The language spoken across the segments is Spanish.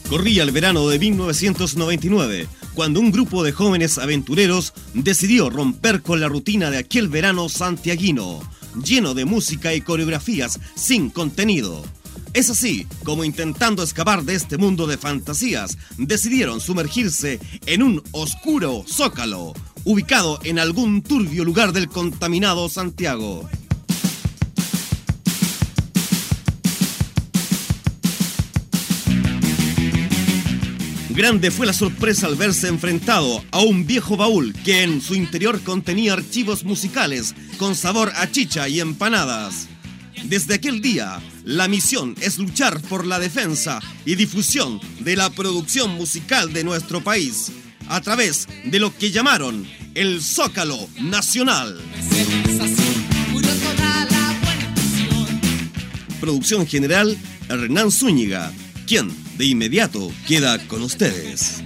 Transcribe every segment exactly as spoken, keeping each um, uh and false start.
Corría el verano de mil novecientos noventa y nueve, cuando un grupo de jóvenes aventureros decidió romper con la rutina de aquel verano santiaguino, lleno de música y coreografías sin contenido. Es así como, intentando escapar de este mundo de fantasías, decidieron sumergirse en un oscuro zócalo, ubicado en algún turbio lugar del contaminado Santiago. Grande fue la sorpresa al verse enfrentado a un viejo baúl que en su interior contenía archivos musicales con sabor a chicha y empanadas. Desde aquel día, la misión es luchar por la defensa y difusión de la producción musical de nuestro país, a través de lo que llamaron el Zócalo Nacional. Producción general, Hernán Zúñiga, quien de inmediato queda con ustedes.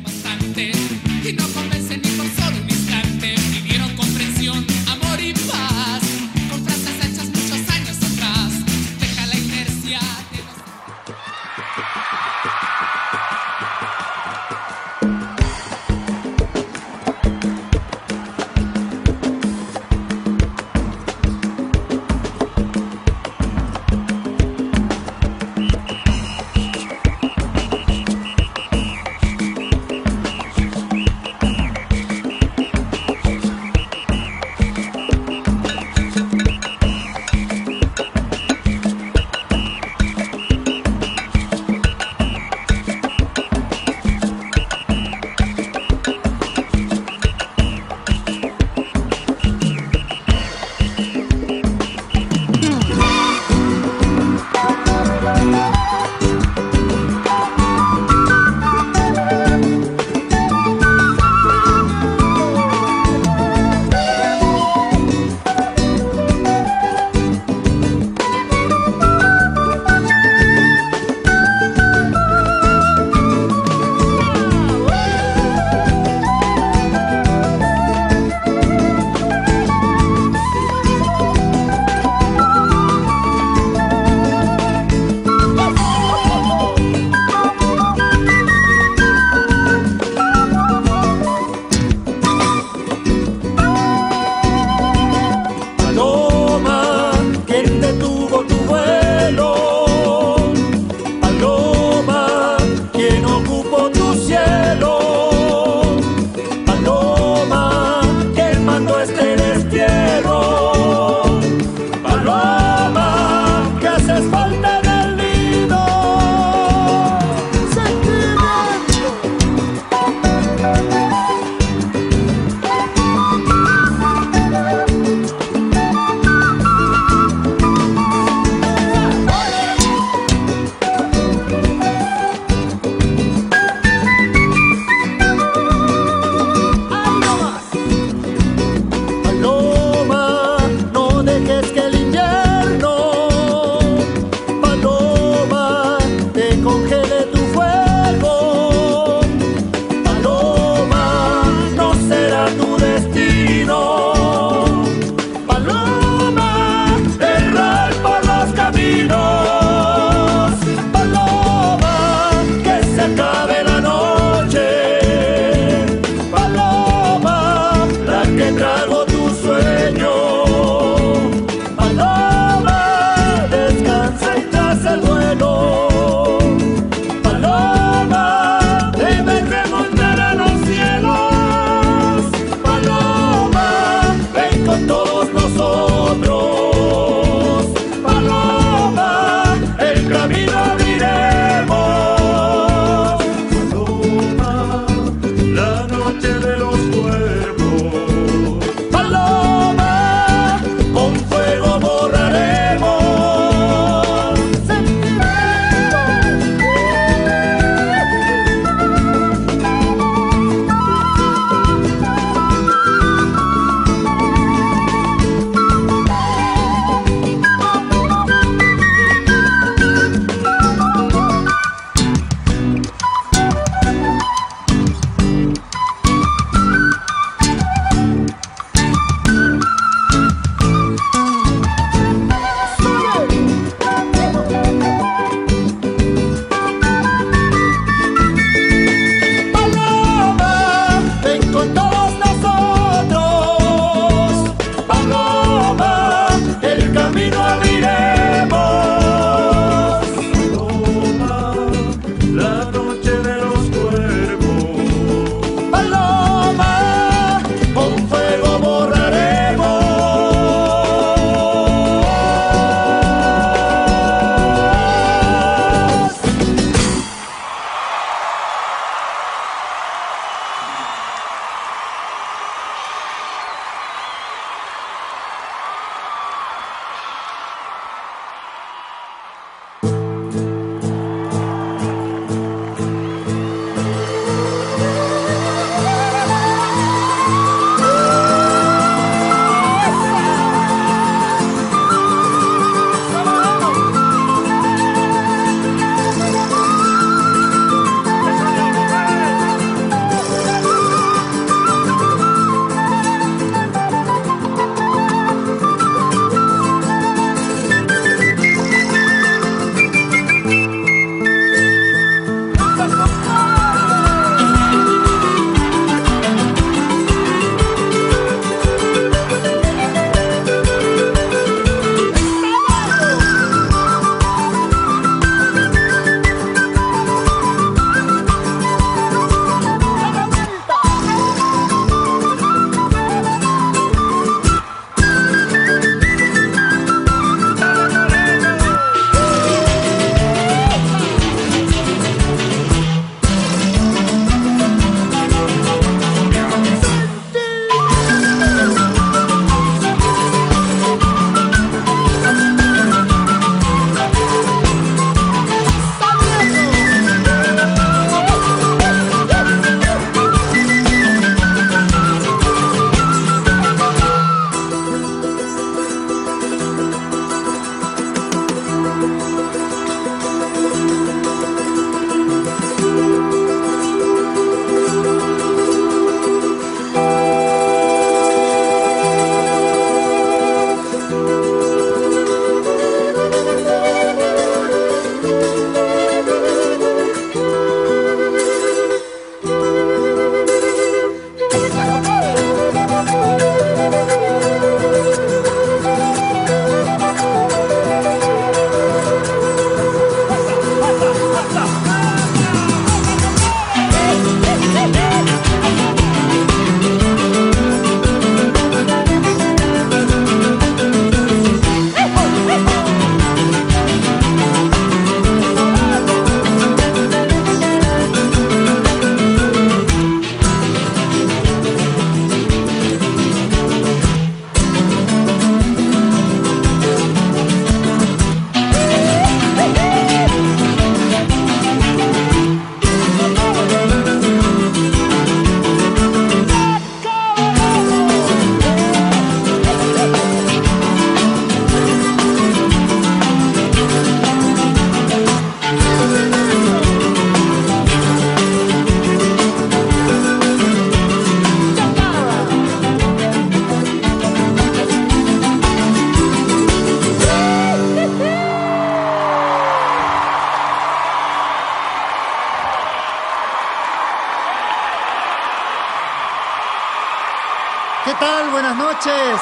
¿Qué tal? Buenas noches.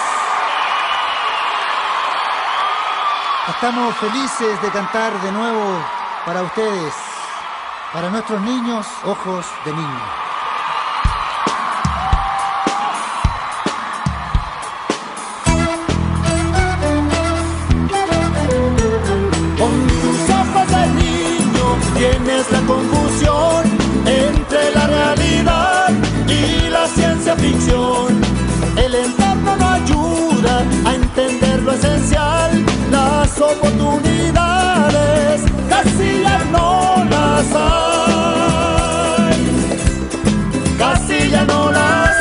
Estamos felices de cantar de nuevo para ustedes, para nuestros niños, ojos de niño. Con tus ojos de niño tienes la confusión entre la realidad y la ciencia ficción. El entorno no ayuda a entender lo esencial, las oportunidades casi ya no las hay, casi ya no las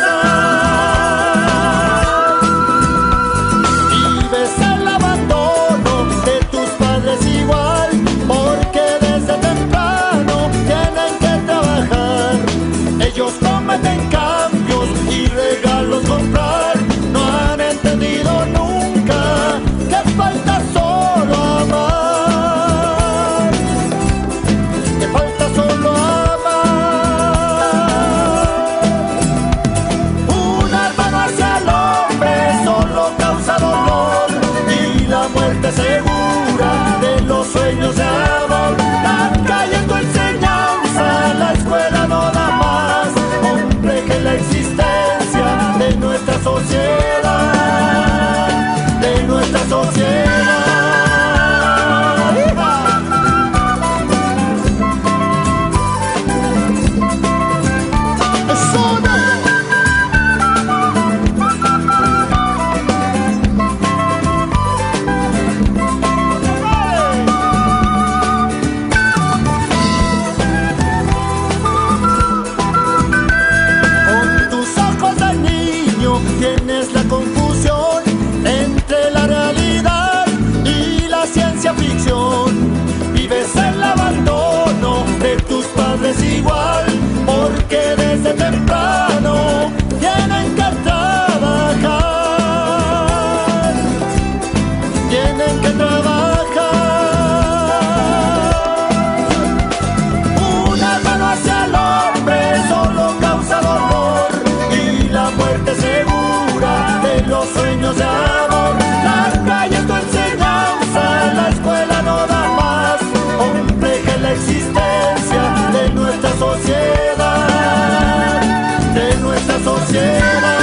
hay. Y ves el abandono de tus padres igual, porque desde temprano tienen que trabajar. Ellos cometen cambios y regalos comprar. No han entendido nunca que falta solo amar, que falta solo amar. Un hermano hacia el hombre solo causa dolor y la muerte segura de los sueños de amor. La calle es tu enseñanza, la escuela no da más. Hombre, que la existencia de nuestra sociedad, de nuestra sociedad. ¡Eso no! Con tus ojos de niño tienes la confusión entre la realidad y la ciencia ficción. Vives el abandono de tus padres igual, porque desde temprano tienen que trabajar, tienen que trabajar. Una mano hacia el hombre solo causa dolor y la muerte segura de los sueños de amor. La calle es tu enseñanza, la escuela no da más. Hombre, que la existencia de nuestra sociedad, de nuestra sociedad.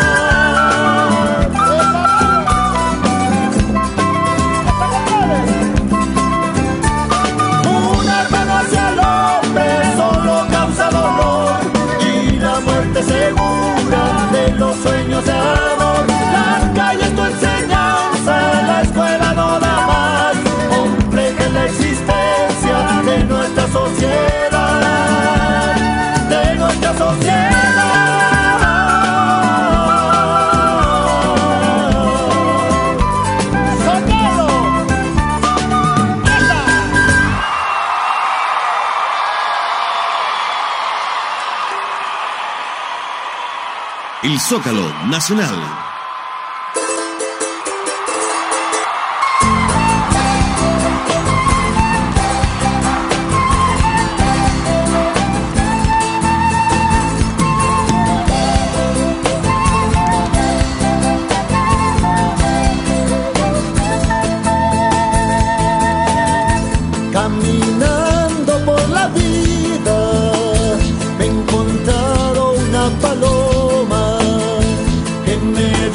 Un hermano hacia el hombre solo causa dolor y la muerte segura de los sueños de amor. La calle es tu enseñanza, la escuela no da más. Hombre, que la existencia de nuestra sociedad, de nuestra sociedad. ¡Sonido! ¡Esa! El Zócalo Nacional. Caminando por la vida me he encontrado una paloma que me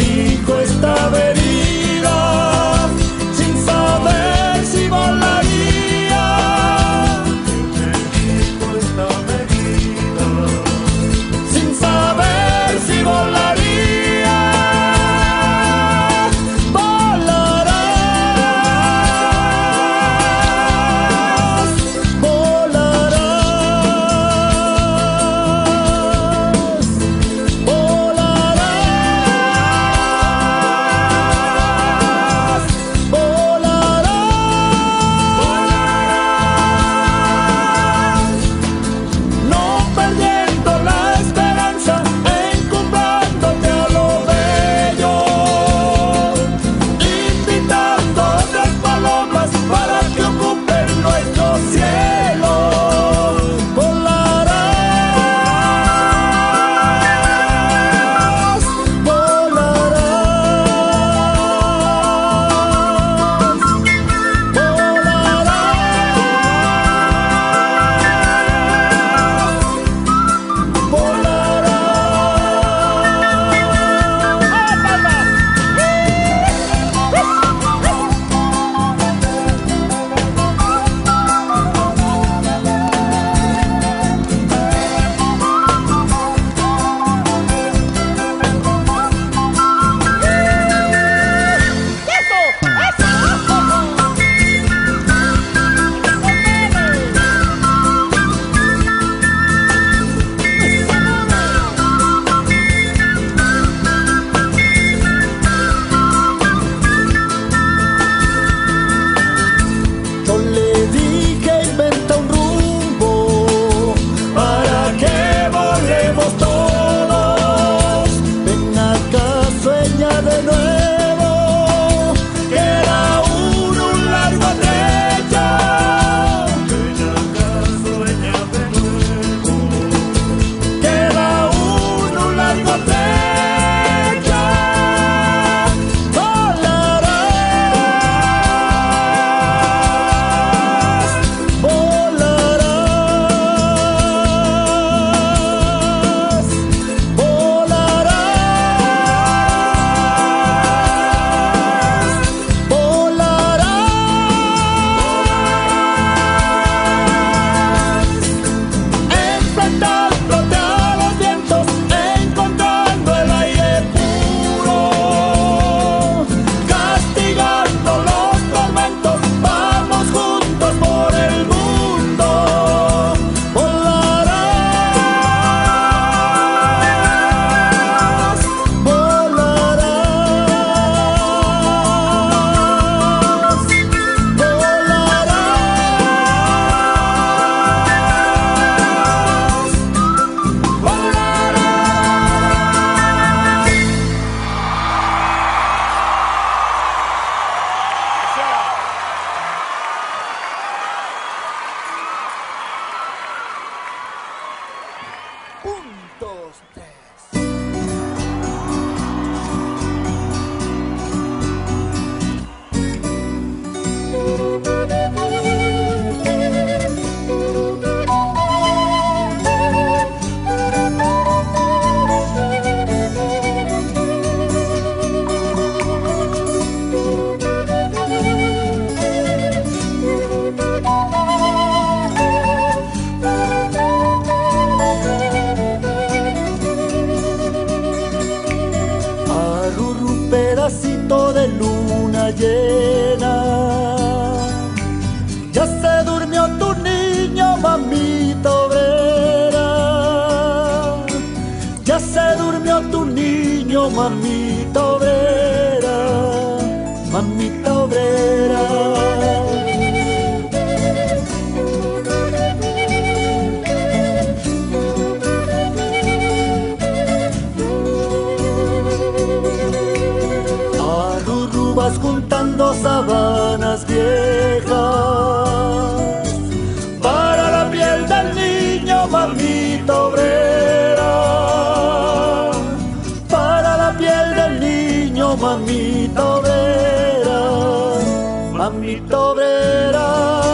Un, dos, tres. De luna llena, ya se durmió tu niño, mamita obrera, ya se durmió tu niño, mamita obrera, mamita obrera. Juntando sábanas viejas para la piel del niño, mamita obrera, para la piel del niño, mamita obrera, mamita obrera.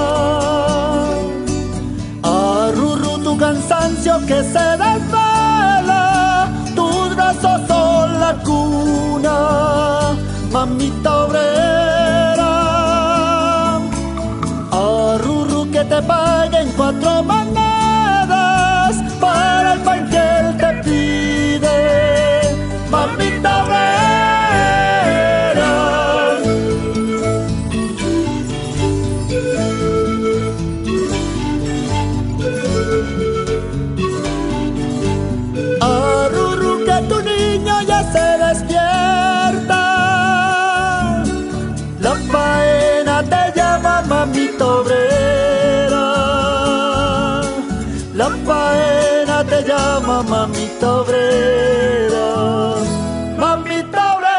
Arrurru tu cansancio que se desvela, tus brazos son la cuna, mamita obrera. Arrurru que te paguen cuatro monedas para el pan que él te pide, mamita obrera. Arrurru que tu niño ya se despierta, la faena te llama, mamita obrera, la faena te llama, mamita obrera, mamita obrera.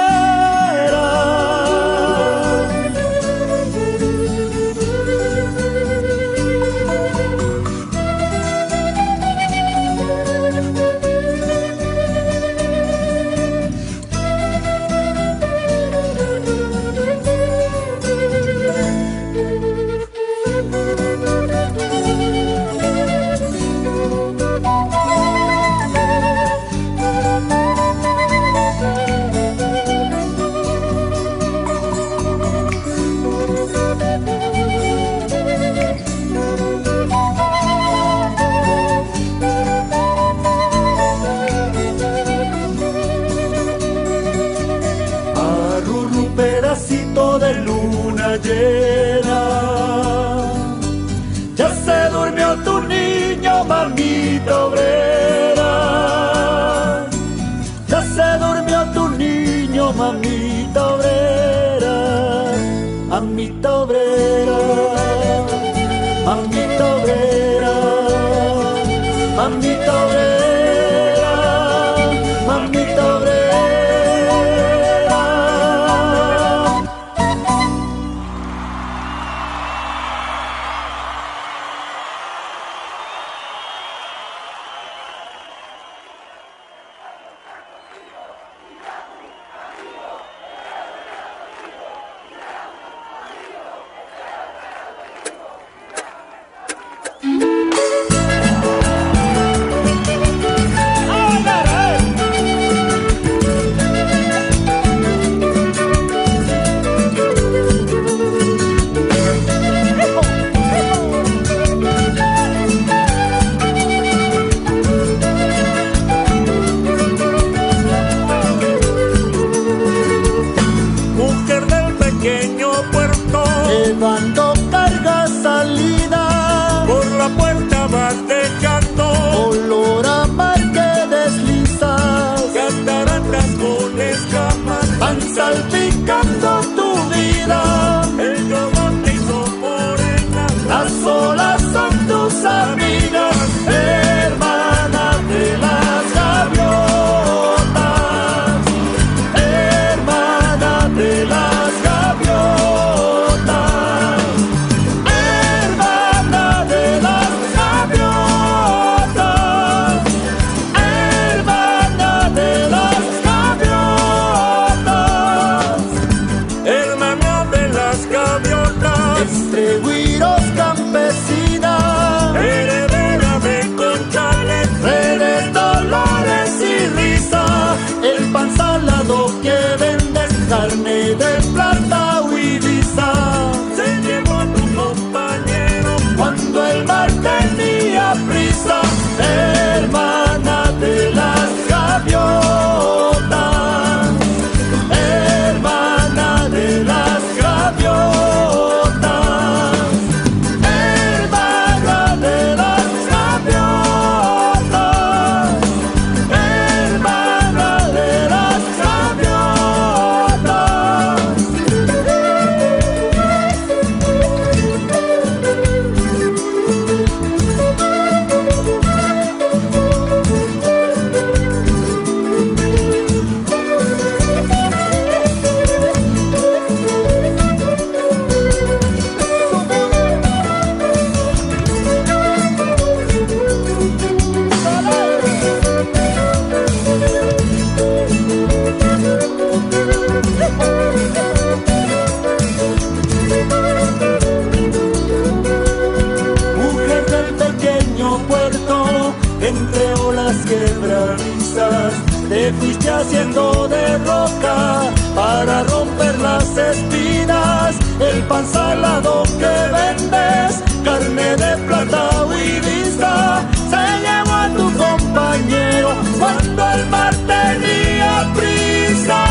quebradizas, te fuiste haciendo de roca para romper las espinas. El pan salado que vendes, carne de plata huidista, se llevó a tu compañero cuando el mar tenía prisa.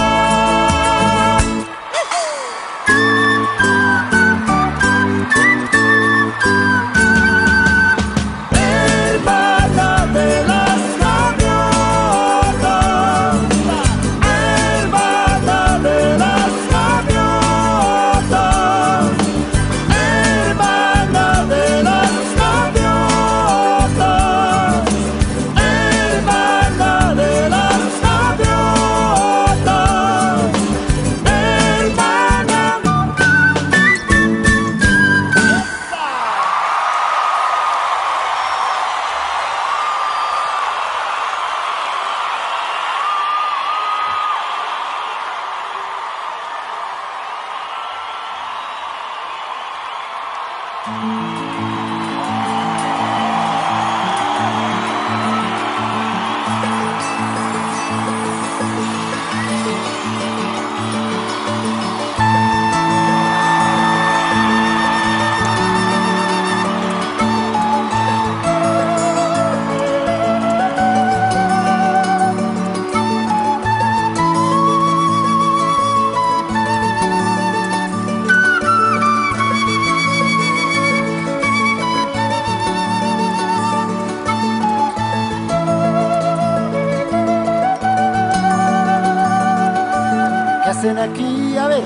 Aquí, a ver.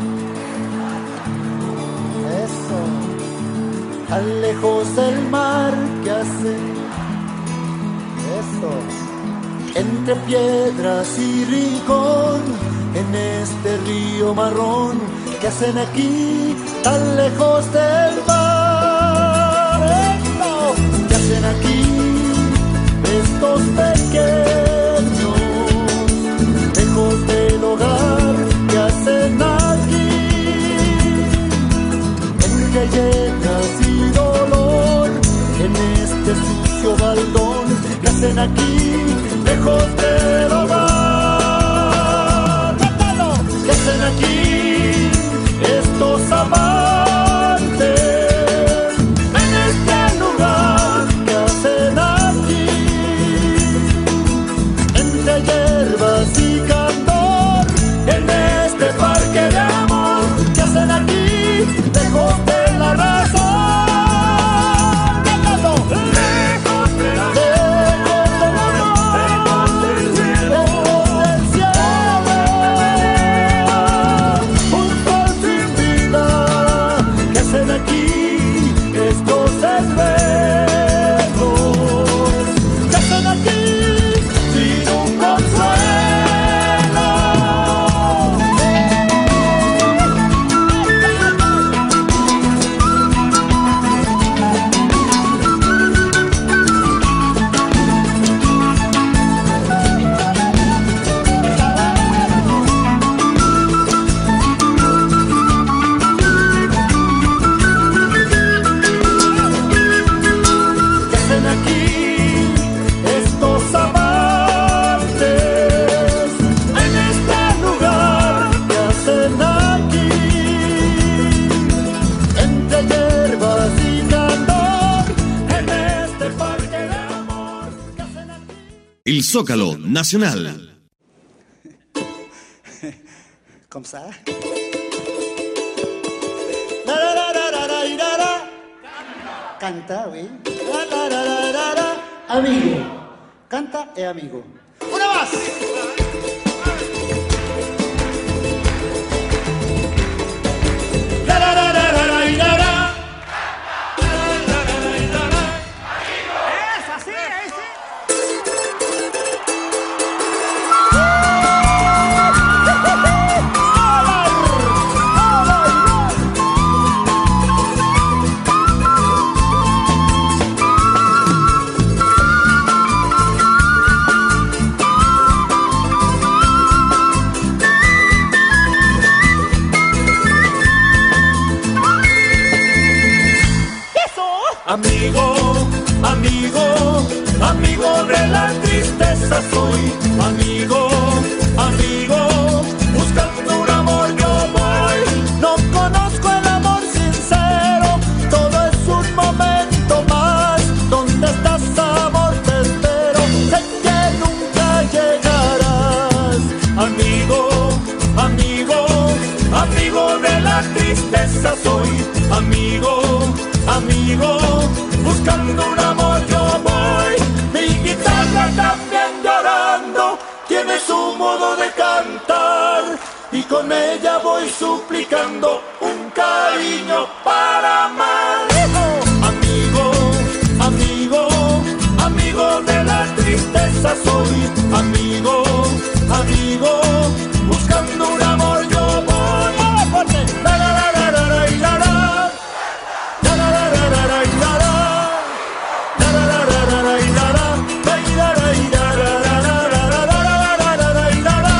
Eso. Tan lejos del mar que hace. Eso. Entre piedras y rincón, en este río marrón, que hacen aquí, tan lejos del mar. Eso. Que hacen aquí estos pequeños, lejos del hogar. ¿Qué hacen aquí? Entre llenas y dolor, en este sucio baldón. ¿Qué hacen aquí, lejos del hogar? ¿Qué hacen aquí estos amantes en este lugar? ¿Qué hacen aquí? Entre hierbas y candor, en este parque de amor, ¿qué hacen aquí, lejos de la razón? Lejos de la lejos del amor, lejos del cielo, lejos del cielo, un sol sin vida. ¿Qué hacen aquí estos esbeltos? ¿Qué hacen aquí sin un consuelo? ¿Qué hacen aquí estos amantes en este lugar? ¿Qué hacen aquí entre hierbas y candor, en este parque de amor? ¿Qué hacen aquí? El Zócalo Nacional. ¿Cómo ça? La, la, la, la, la, la, y la, la. Canta, oui. La, la, la, la, la, la. Amigo. Canta e amigo. ¡Una más! La, la, la, la, la, la, y la, la. Es así, es así. también llorando tiene su modo de cantar, y con ella voy suplicando un cariño para amar. Amigo, amigo, amigo de la tristeza soy, amigo, amigo, buscando un amor yo voy. La, la, la, la, la, la, la, la. La, la, la, la, la, la, la, la. La, la, la, la, la, la, la, la. La, la, la, la, la, la, la, la, la, la, la, la, la, la, la.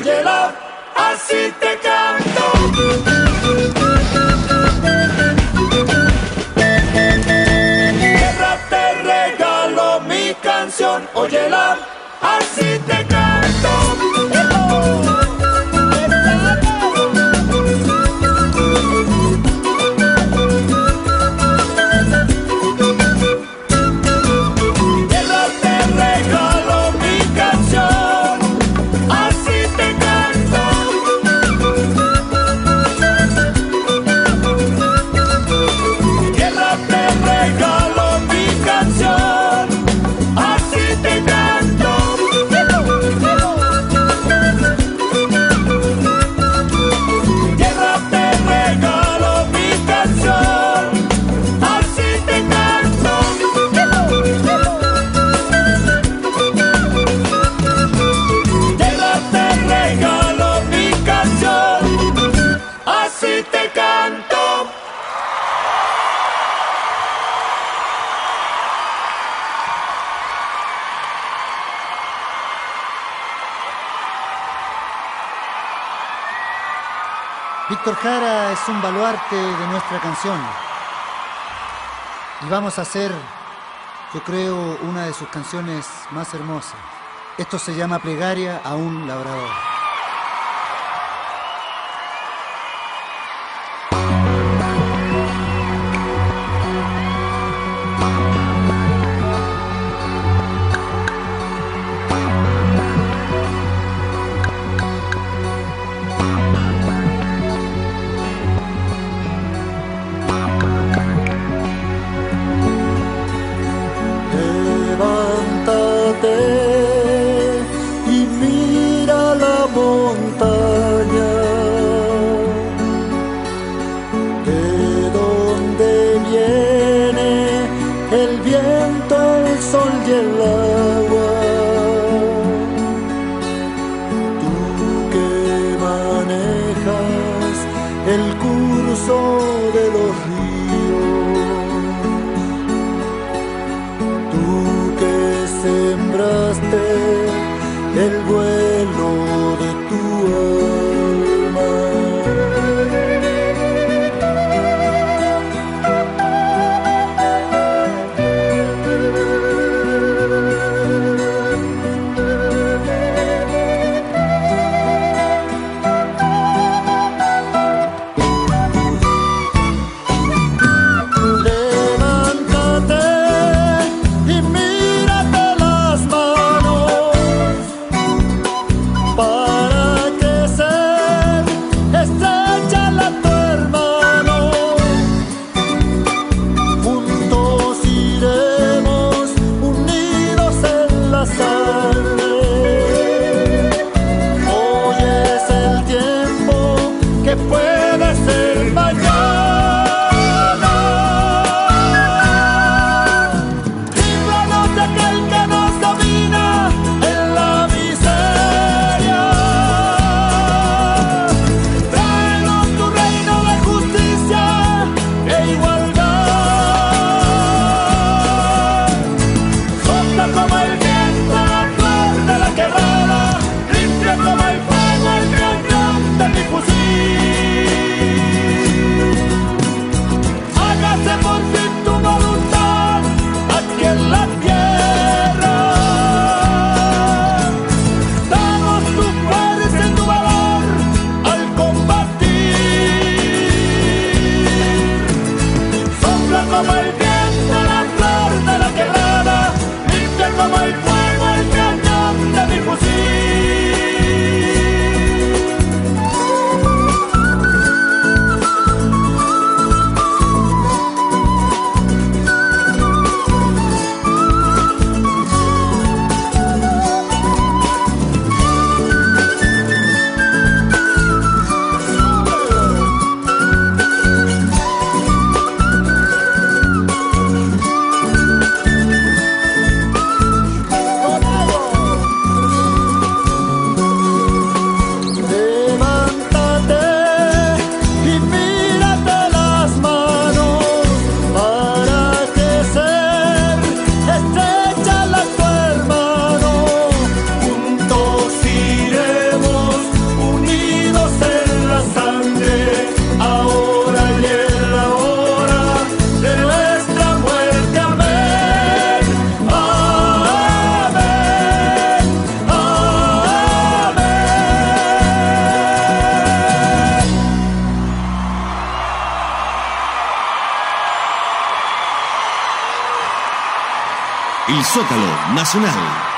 óyela, así te canto. Tierra, te regalo mi canción, óyela, así te canto. Víctor Jara es un baluarte de nuestra canción y vamos a hacer, yo creo, una de sus canciones más hermosas. Esto se llama Plegaria a un labrador. Y mira la montaña, de donde viene el viento, el sol y el agua. Tú que manejas el curso de los sembraste el vuelo de tu Zócalo Nacional.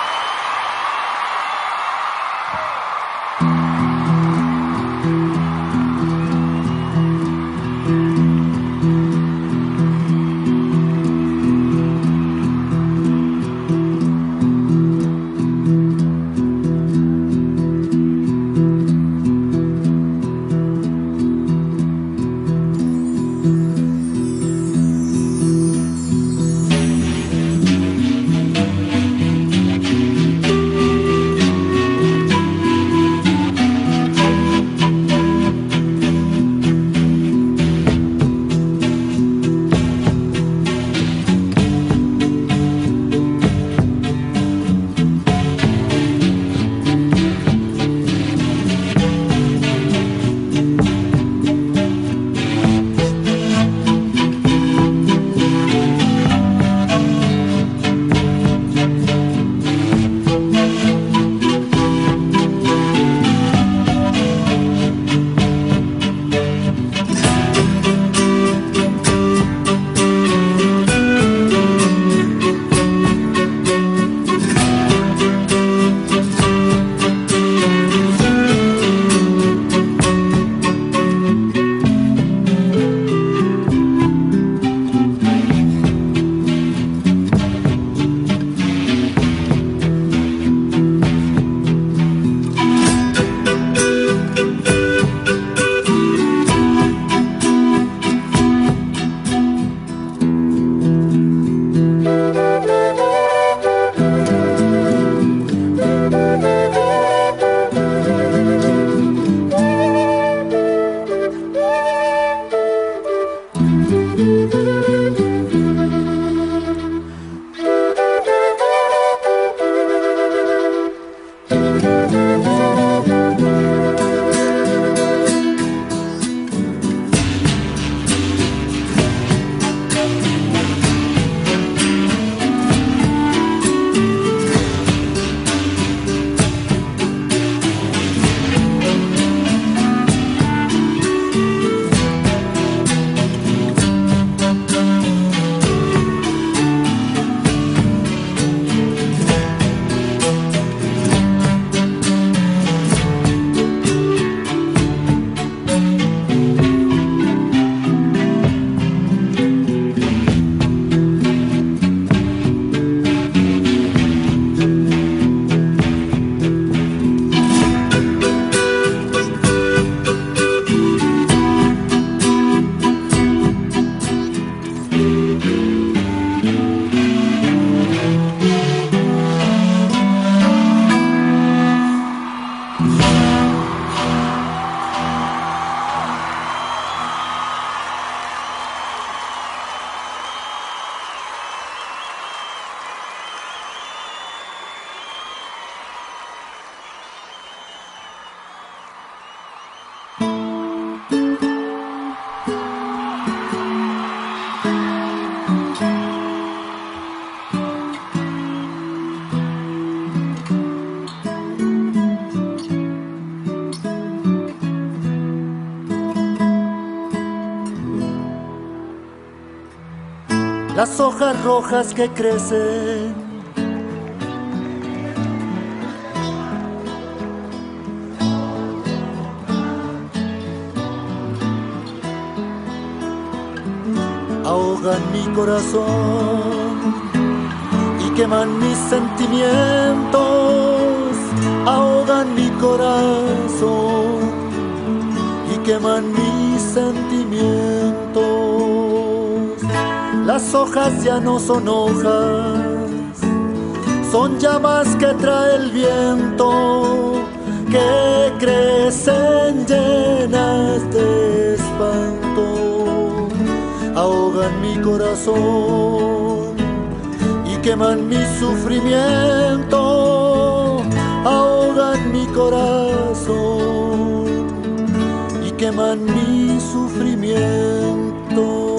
Las hojas rojas que crecen ahogan mi corazón y queman mis sentimientos, ahogan mi corazón y queman mis sentimientos. Las hojas ya no son hojas, son llamas que trae el viento, que crecen llenas de espanto, ahogan mi corazón y queman mi sufrimiento, ahogan mi corazón y queman mi sufrimiento.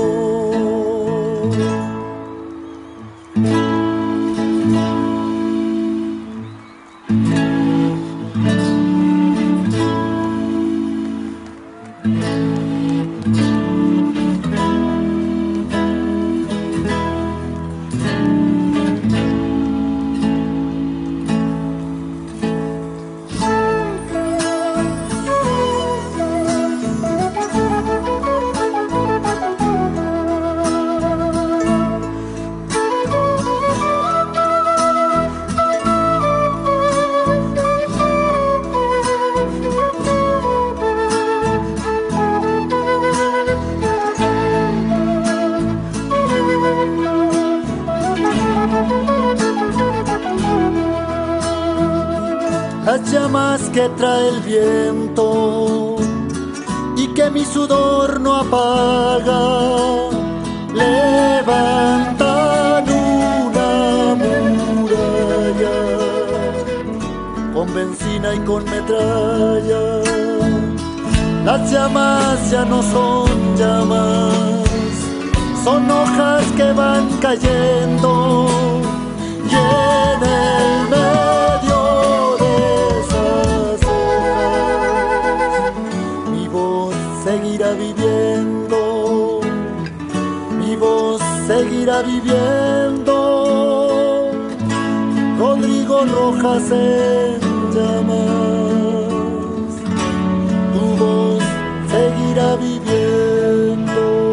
que trae el viento y que mi sudor no apaga, levantan una muralla con benzina y con metralla. Las llamas ya no son llamas, son hojas que van cayendo, y en el medio de esas hojas mi voz seguirá viviendo, mi voz seguirá viviendo. Rodrigo Rojas en llamas, tu voz seguirá viviendo.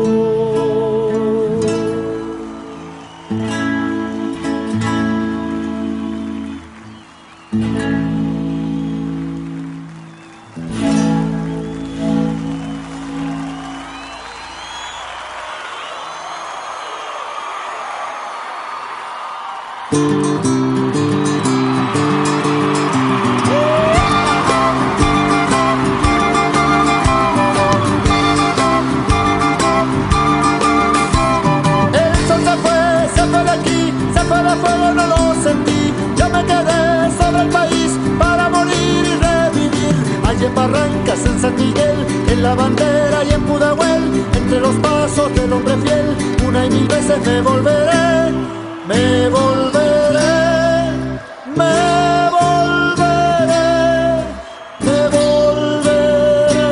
En Barrancas, en San Miguel, en La Bandera y en Pudahuel, entre los pasos del hombre fiel, una y mil veces me volveré, me volveré, me volveré, me volveré.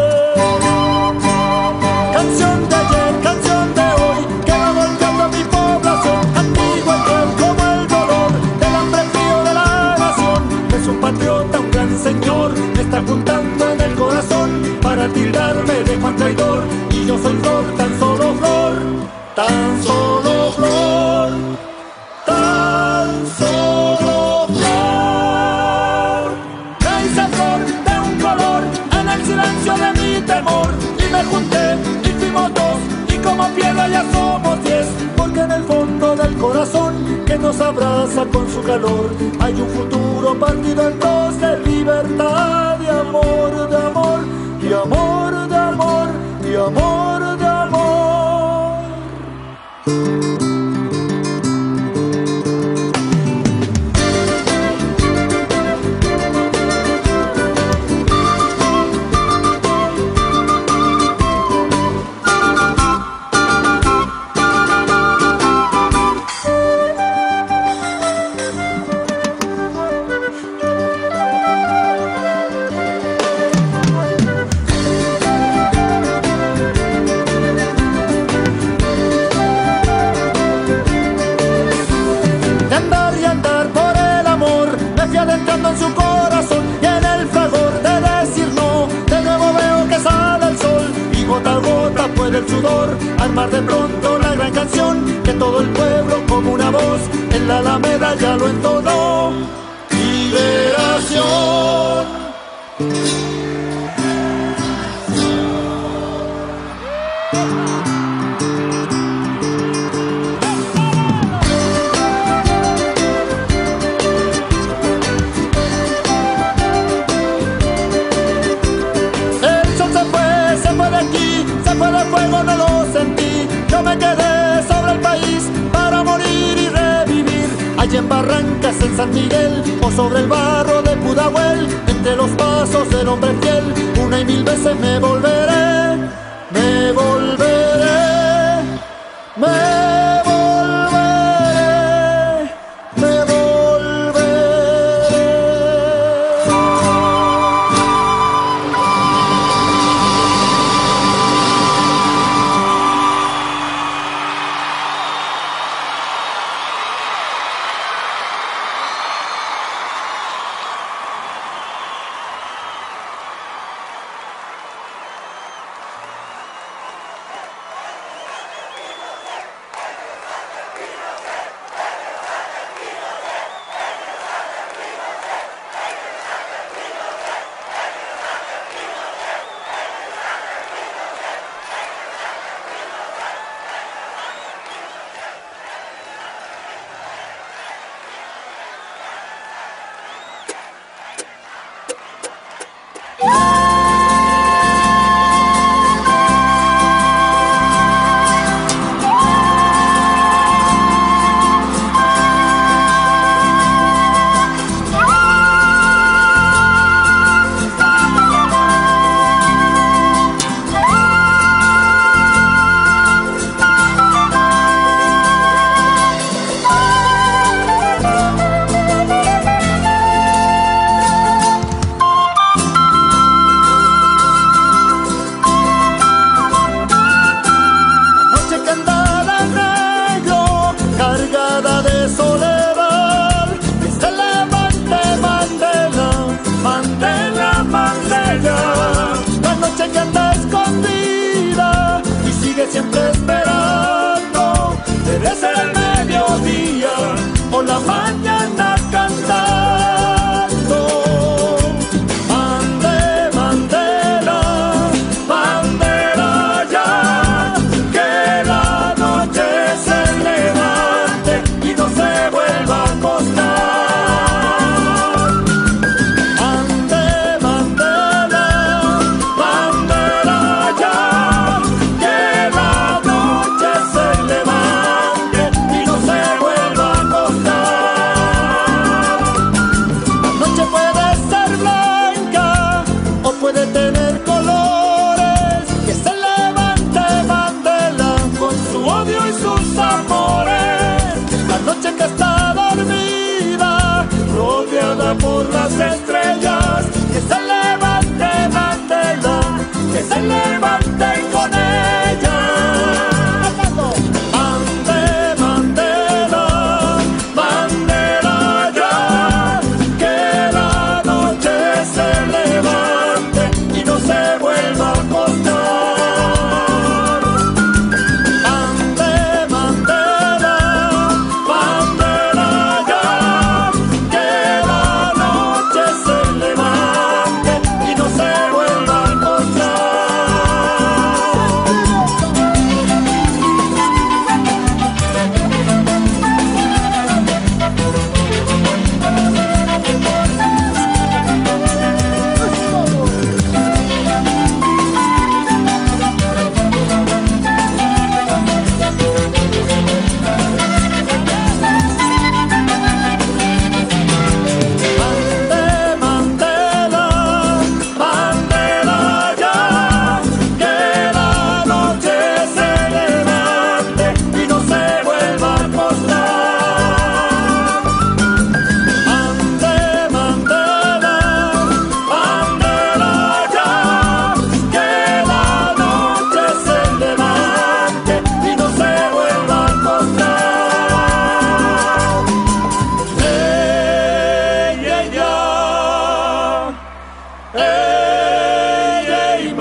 Canción de ayer, canción de hoy, que va volviendo a mi población, antiguo y cruel como el dolor del hambre frío de la nación. Es un patriota, un gran señor, me está juntando en el corazón para tildarme de Juan traidor, y yo soy flor, tan solo flor, tan solo flor, tan solo flor. Me hice flor de un color en el silencio de mi temor, y me junté y fuimos dos, y como piedra ya somos diez, porque en el fondo del corazón que nos abraza con su calor hay un futuro partido en dos de libertad, de amor, de amor, de amor, de amor, de amor, de amor. Adentrando en su corazón y en el fragor de decir no, de nuevo veo que sale el sol y gota a gota puede el sudor armar de pronto la gran canción que todo el pueblo como una voz en la Alameda ya lo entonó. Liberación. Fuego no lo sentí, yo me quedé sobre el país para morir y revivir. Allí en Barrancas, en San Miguel, o sobre el barro de Pudahuel, entre los pasos del hombre fiel, una y mil veces me volveré, me volveré, me volveré, me volveré.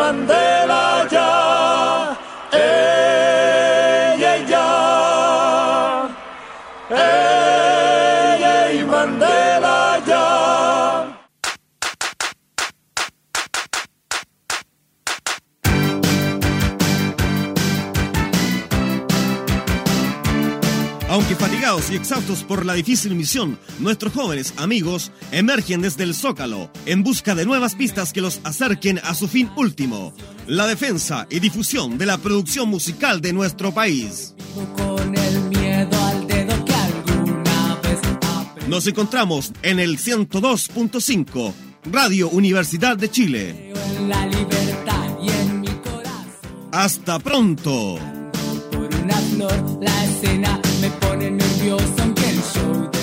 Mandela ya, ey, ey, ya, ey, ey, Mandela ya. Aunque fatigados y exhaustos por la difícil misión, nuestros jóvenes amigos emergen desde el Zócalo en busca de nuevas pistas que los acerquen a su fin último, la defensa y difusión de la producción musical de nuestro país. Con el miedo al dedo que alguna vez aprendí. Nos encontramos en el ciento dos punto cinco, Radio Universidad de Chile. En la libertad y en mi corazón. ¡Hasta pronto! Por una flor, la escena me pone nervioso aunque el show